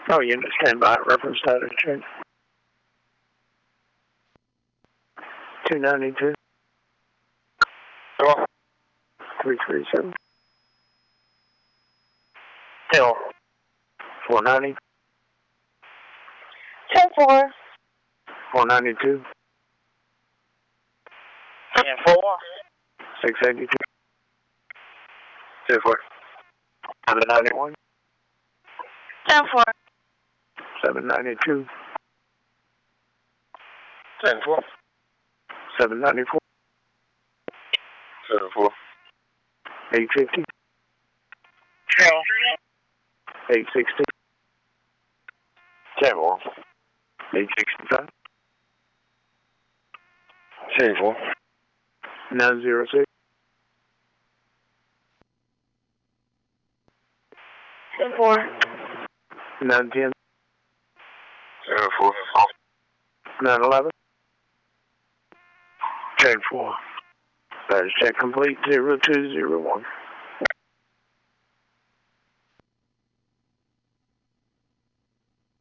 Oh, you stand by. Reference status check. 292. Hello? 337. Hello? 490. 10-4. 492. 10-4. 682. 10-4. 791. 10-4. 792. 10-4. 794. 7-4. 850. 860. 10-4. 865. 10-4. 906. 10-4. 910. 7-4. 911. 10-4. Status check complete. 0201.